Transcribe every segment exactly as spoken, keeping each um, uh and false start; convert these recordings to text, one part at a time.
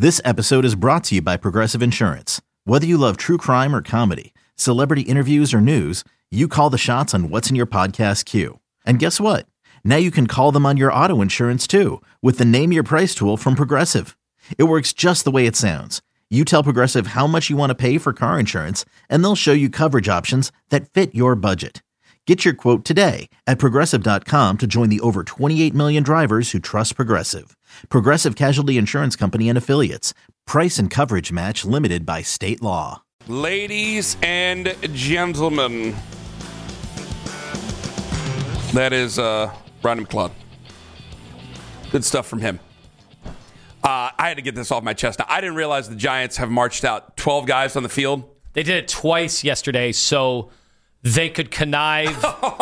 This episode is brought to you by Progressive Insurance. Whether you love true crime or comedy, celebrity interviews or news, you call the shots on what's in your podcast queue. And guess what? Now you can call them on your auto insurance too with the Name Your Price tool from Progressive. It works just the way it sounds. You tell Progressive how much you want to pay for car insurance, and they'll show you coverage options that fit your budget. Get your quote today at Progressive dot com to join the over twenty-eight million drivers who trust Progressive. Progressive Casualty Insurance Company and Affiliates. Price and coverage match limited by state law. Ladies and gentlemen, that is uh, Brandon McLeod. Good stuff from him. Uh, I had to get this off my chest. Now, I didn't realize the Giants have marched out twelve guys on the field. They did it twice yesterday, so they could connive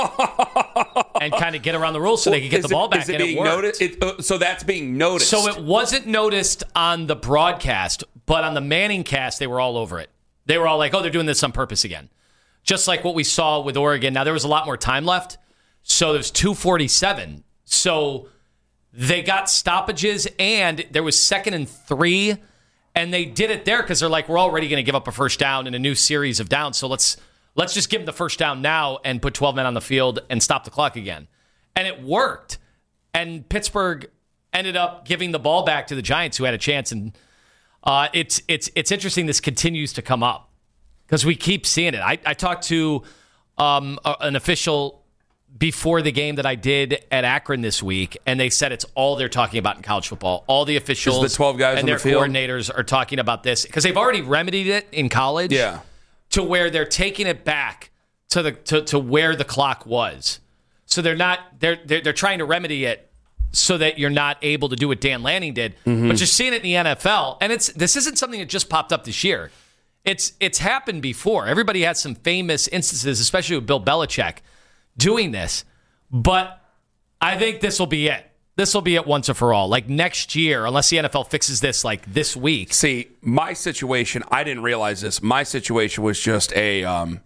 and kind of get around the rules so they could get is the ball it, back. Is it and being it worked. noticed? It, uh, so that's being noticed. So it wasn't noticed on the broadcast, but on the Manning cast, they were all over it. They were all like, oh, they're doing this on purpose again. Just like what we saw with Oregon. Now, there was a lot more time left, so there's two forty-seven. So they got stoppages, and there was second and three, and they did it there because they're like, we're already going to give up a first down in a new series of downs, so let's let's just give them the first down now and put twelve men on the field and stop the clock again. And it worked. And Pittsburgh ended up giving the ball back to the Giants, who had a chance. And uh, it's it's it's interesting this continues to come up because we keep seeing it. I, I talked to um, a, an official before the game that I did at Akron this week, and they said it's all they're talking about in college football. All the officials Is the twelve guys and on their the field? coordinators are talking about this because they've already remedied it in college. Yeah. To where they're taking it back to the to, to where the clock was. So they're not they're, they're they're trying to remedy it so that you're not able to do what Dan Lanning did. Mm-hmm. But you're seeing it in the N F L, and it's this isn't something that just popped up this year. It's it's happened before. Everybody has some famous instances, especially with Bill Belichick, doing this. But I think this will be it. This will be it once and for all. Like next year, unless the N F L fixes this like this week. See, my situation, I didn't realize this. My situation was just a um,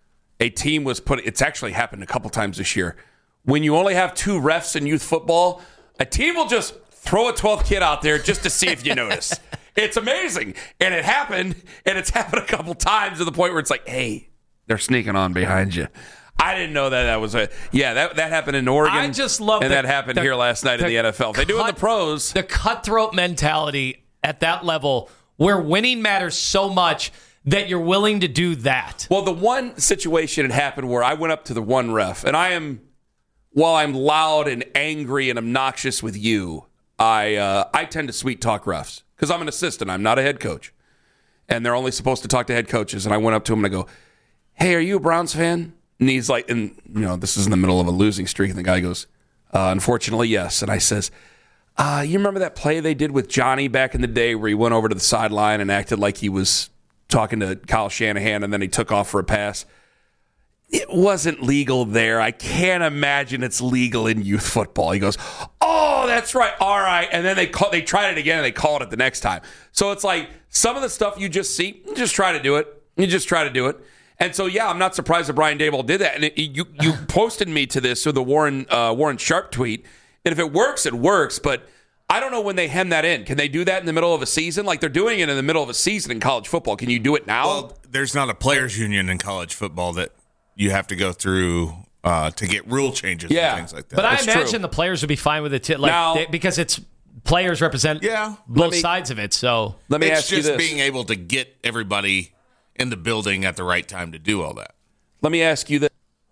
a team was put. It's actually happened a couple times this year. When you only have two refs in youth football, a team will just throw a twelfth kid out there just to see if you notice. It's amazing. And it happened, and it's happened a couple times to the point where it's like, hey, they're sneaking on behind you. I didn't know that that was a yeah that that happened in Oregon. I just love and the, that happened the, here last night the in the N F L. They do it in the pros. The cutthroat mentality at that level where winning matters so much that you're willing to do that. Well, the one situation had happened where I went up to the one ref, and I am, while I'm loud and angry and obnoxious with you, I uh, I tend to sweet talk refs because I'm an assistant. I'm not a head coach, and they're only supposed to talk to head coaches. And I went up to him and I go, "Hey, are you a Browns fan?" And he's like, and you know, this is in the middle of a losing streak, and the guy goes, uh, unfortunately, yes. And I says, uh, you remember that play they did with Johnny back in the day where he went over to the sideline and acted like he was talking to Kyle Shanahan, and then he took off for a pass? It wasn't legal there. I can't imagine it's legal in youth football. He goes, oh, that's right. All right. And then they call, they tried it again, and they called it the next time. So it's like some of the stuff you just see, you just try to do it. You just try to do it. And so, yeah, I'm not surprised that Brian Daboll did that. And it, you you posted me to this, so the Warren uh, Warren Sharp tweet. And if it works, it works. But I don't know when they hem that in. Can they do that in the middle of a season? Like they're doing it in the middle of a season in college football. Can you do it now? Well, there's not a players' union in college football that you have to go through uh, to get rule changes yeah. and things like that. But That's I imagine true. the players would be fine with it too, like Now- they, because it's players represent Yeah. both me- sides of it. So Let me it's ask you just this. being able to get everybody in the building at the right time to do all that. Let me ask you this.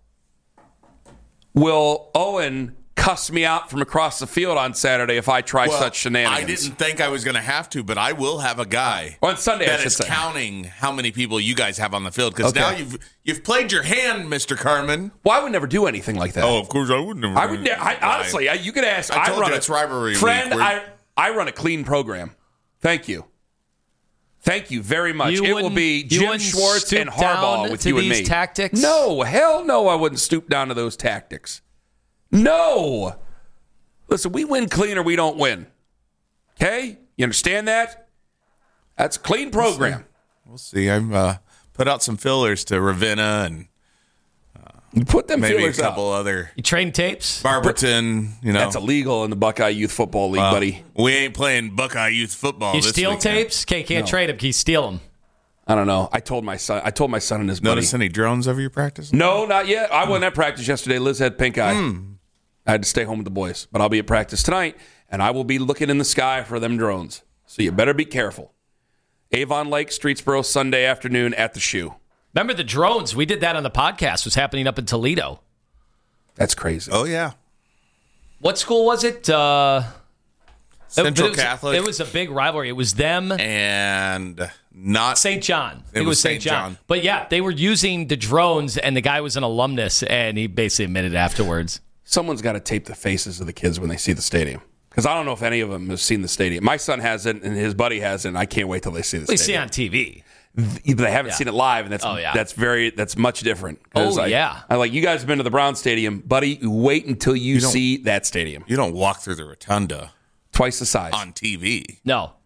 Will Owen cuss me out from across the field on Saturday if I try Well, such shenanigans? I didn't think I was going to have to, but I will have a guy On Sunday, I that should is say. counting how many people you guys have on the field. Because Okay. now you've you've played your hand, Mister Carmen. Well, I would never do anything like that. Oh, of course I would never. I would ne- I, honestly, I, you could ask. I told run you a, it's rivalry friend. week. We're- I I run a clean program. Thank you, thank you very much. You it will wouldn't- be you Jim wouldn't Schwartz stoop and Harbaugh down with to you and these me. tactics? No, hell no, I wouldn't stoop down to those tactics. No, listen, we win clean or we don't win. Okay, you understand that? That's a clean program. We'll see. I've uh, put out some fillers to Ravenna and You put them Maybe a feelers couple out. other. You trading tapes? Barberton, you know. That's illegal in the Buckeye Youth Football League, Well, buddy. We ain't playing Buckeye Youth Football You this steal weekend. tapes? Okay, can't No. trade them. Can you steal them? I don't know. I told my son. I told my son and his Notice buddy. any drones over your practice? No, not yet. I wasn't at practice yesterday. Liz had pink eye. Mm. I had to stay home with the boys, but I'll be at practice tonight, and I will be looking in the sky for them drones. So you better be careful. Avon Lake, Streetsboro, Sunday afternoon at the Shoe. Remember the drones? We did that on the podcast. It was happening up in Toledo. That's crazy. Oh, yeah. What school was it? Uh, Central it was, Catholic. It was a big rivalry. It was them, And not. Saint John. It was Saint John. But yeah, they were using the drones, and the guy was an alumnus, and he basically admitted afterwards. Someone's got to tape the faces of the kids when they see the stadium. Because I don't know if any of them have seen the stadium. My son hasn't, and his buddy hasn't. I can't wait till they see the We see stadium. on T V. Th- They haven't Yeah. seen it live, and that's Oh, yeah. that's very that's much different. 'Cause Oh, I, yeah. I like you guys have been to the Brown Stadium, buddy. Wait until you, don't- see that stadium. You don't walk through the rotunda Twice the size. on T V. No.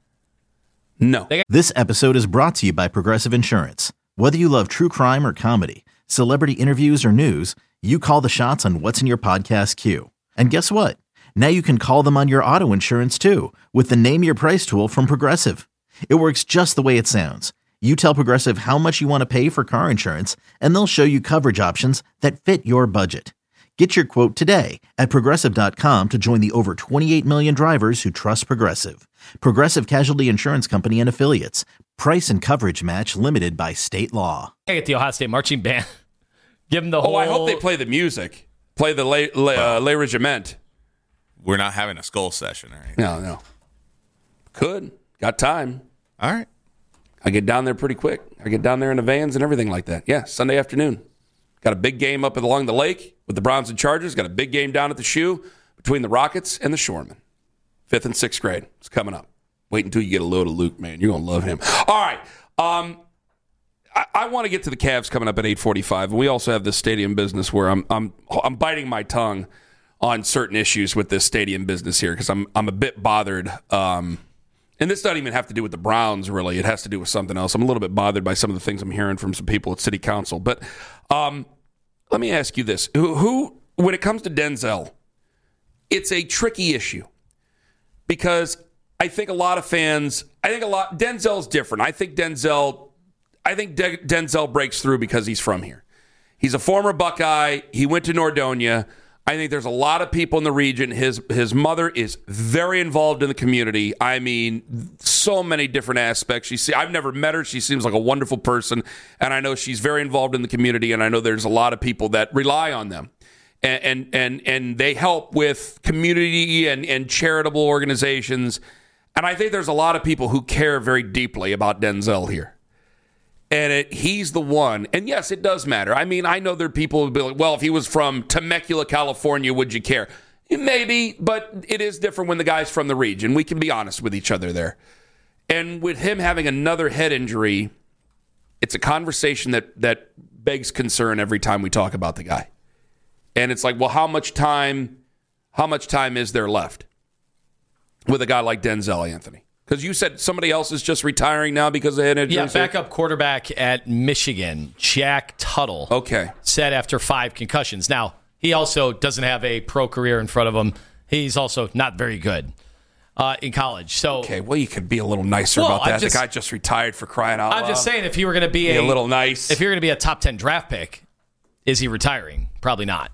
no. This episode is brought to you by Progressive Insurance. Whether you love true crime or comedy, celebrity interviews or news, you call the shots on what's in your podcast queue. And guess what? Now you can call them on your auto insurance too with the Name Your Price tool from Progressive. It works just the way it sounds. You tell Progressive how much you want to pay for car insurance, and they'll show you coverage options that fit your budget. Get your quote today at Progressive dot com to join the over twenty-eight million drivers who trust Progressive. Progressive Casualty Insurance Company and Affiliates. Price and coverage match limited by state law. Hey, at the Ohio State Marching Band. Give them the whole... Oh, I hope they play the music. Play the Le, Le, uh, Le Regiment. We're not having a skull session or anything. No, no. Could. Got time. All right. I get down there pretty quick. I get down there in the vans and everything like that. Yeah, Sunday afternoon. Got a big game up along the lake with the Browns and Chargers. Got a big game down at the Shoe between the Rockets and the Shoremen. Fifth and sixth grade. It's coming up. Wait until you get a load of Luke, man. You're going to love him. All right. Um, I, I want to get to the Cavs coming up at eight forty-five. And we also have this stadium business where I'm I'm I'm biting my tongue on certain issues with this stadium business here because I'm I'm a bit bothered. Um, and this doesn't even have to do with the Browns, really. It has to do with something else. I'm a little bit bothered by some of the things I'm hearing from some people at City Council. But um, let me ask you this. Who, who, when it comes to Denzel, it's a tricky issue because I think a lot of fans, I think a lot, Denzel's different. I think Denzel, I think De- Denzel breaks through because he's from here. He's a former Buckeye. He went to Nordonia. I think there's a lot of people in the region. His his mother is very involved in the community. I mean, so many different aspects. She see, I've never met her. She seems like a wonderful person, and I know she's very involved in the community. And I know there's a lot of people that rely on them, and and and, and they help with community and, and charitable organizations. And I think there's a lot of people who care very deeply about Denzel here. And it, he's the one. And yes, it does matter. I mean, I know there are people who would be like, well, if he was from Temecula, California, would you care? Maybe, but it is different when the guy's from the region. We can be honest with each other there. And with him having another head injury, it's a conversation that, that begs concern every time we talk about the guy. And it's like, well, how much time, how much time is there left with a guy like Denzel, Anthony? Because you said somebody else is just retiring now because of head injury. Yeah, backup quarterback at Michigan, Jack Tuttle. Okay. Said after five concussions. Now, he also doesn't have a pro career in front of him. He's also not very good uh, in college. So, Okay, well, you could be a little nicer Well, about that. I'm just- the guy just retired for crying out loud. I'm just saying, if he were going to be Be a, a little nice. if you're going to be a top ten draft pick, is he retiring? Probably not.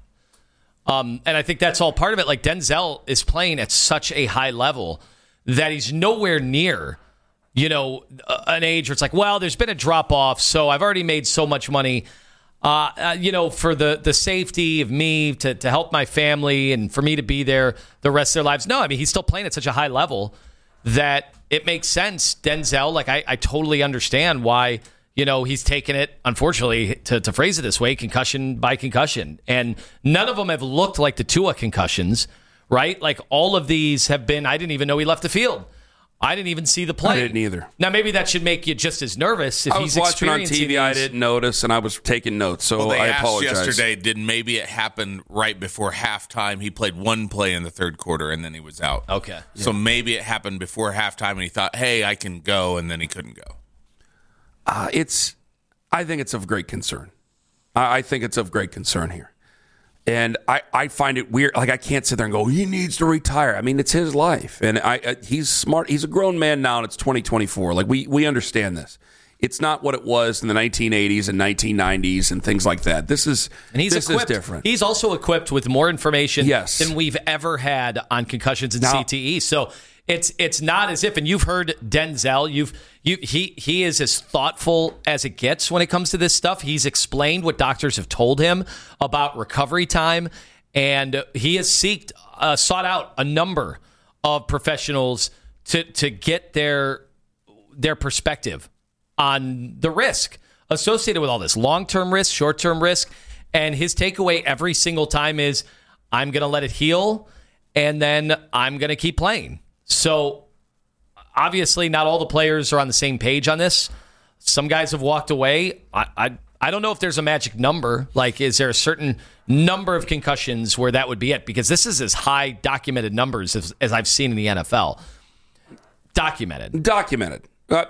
Um, and I think that's all part of it. Like, Denzel is playing at such a high level that he's nowhere near, you know, an age where it's like, well, there's been a drop off, so I've already made so much money, uh, uh, you know, for the the safety of me to to help my family and for me to be there the rest of their lives. No, I mean, he's still playing at such a high level that it makes sense. Denzel, like, I, I totally understand why, you know, he's taken it, unfortunately, to, to phrase it this way, concussion by concussion. And none of them have looked like the Tua concussions, right? Like, all of these have been, I didn't even know he left the field. I didn't even see the play. I didn't either. Now, maybe that should make you just as nervous if I was he's watching on experiencing T V. I these- didn't notice, and I was taking notes, so Well, they I asked apologize. yesterday, did maybe it happen right before halftime? He played one play in the third quarter, and then he was out. Okay. So maybe it happened before halftime, and he thought, hey, I can go, and then he couldn't go. Uh, it's, I think it's of great concern. I, I think it's of great concern here. And I, I find it weird. Like, I can't sit there and go, he needs to retire. I mean, it's his life. And I, I he's smart. He's a grown man now, and it's twenty twenty-four. Like, we, we understand this. It's not what it was in the nineteen eighties and nineteen nineties and things like that. This is and he's this equipped, is different. He's also equipped with more information yes. than we've ever had on concussions and now, C T E. So it's it's not as if, and you've heard Denzel, you've you he he is as thoughtful as it gets when it comes to this stuff. He's explained what doctors have told him about recovery time, and he has seeked uh, sought out a number of professionals to to get their their perspective on the risk associated with all this, long-term risk, short-term risk. And his takeaway every single time is, I'm going to let it heal, and then I'm going to keep playing. So obviously not all the players are on the same page on this. Some guys have walked away. I I, I don't know if there's a magic number. Like, is there a certain number of concussions where that would be it? Because this is as high documented numbers as, as I've seen in the N F L. Documented. Documented. Uh,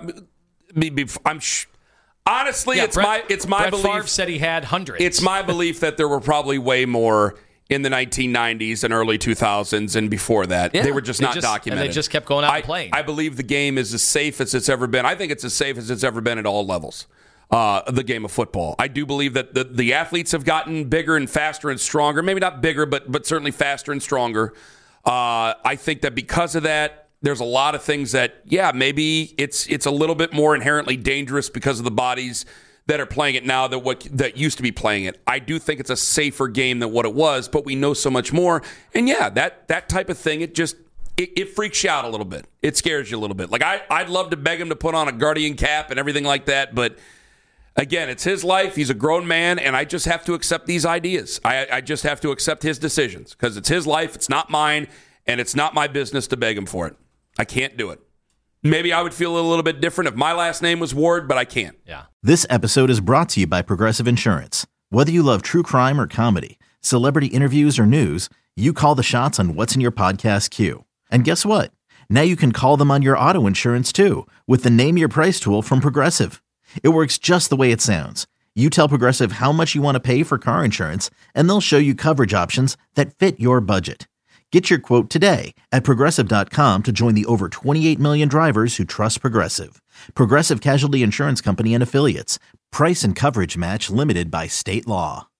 I'm sh- honestly, yeah, it's Brett, my it's my Brett belief. Favre said he had hundreds. It's my belief that there were probably way more in the nineteen nineties and early two thousands and before that. Yeah, they were just they not just, documented. And they just kept going out I, and playing. I believe the game is as safe as it's ever been. I think it's as safe as it's ever been at all levels. Uh, the game of football. I do believe that the, the athletes have gotten bigger and faster and stronger. Maybe not bigger, but but certainly faster and stronger. Uh, I think that because of that, there's a lot of things that, yeah, maybe it's it's a little bit more inherently dangerous because of the bodies that are playing it now that what that used to be playing it. I do think it's a safer game than what it was, but we know so much more. And yeah, that that type of thing, it just it, it freaks you out a little bit. It scares you a little bit. Like I, I'd love to beg him to put on a Guardian cap and everything like that, but again, it's his life. He's a grown man, and I just have to accept these ideas. I, I just have to accept his decisions because it's his life. It's not mine, and it's not my business to beg him for it. I can't do it. Maybe I would feel a little bit different if my last name was Ward, but I can't. Yeah. This episode is brought to you by Progressive Insurance. Whether you love true crime or comedy, celebrity interviews or news, you call the shots on what's in your podcast queue. And guess what? Now you can call them on your auto insurance too with the Name Your Price tool from Progressive. It works just the way it sounds. You tell Progressive how much you want to pay for car insurance, and they'll show you coverage options that fit your budget. Get your quote today at Progressive dot com to join the over twenty-eight million drivers who trust Progressive. Progressive Casualty Insurance Company and Affiliates. Price and coverage match limited by state law.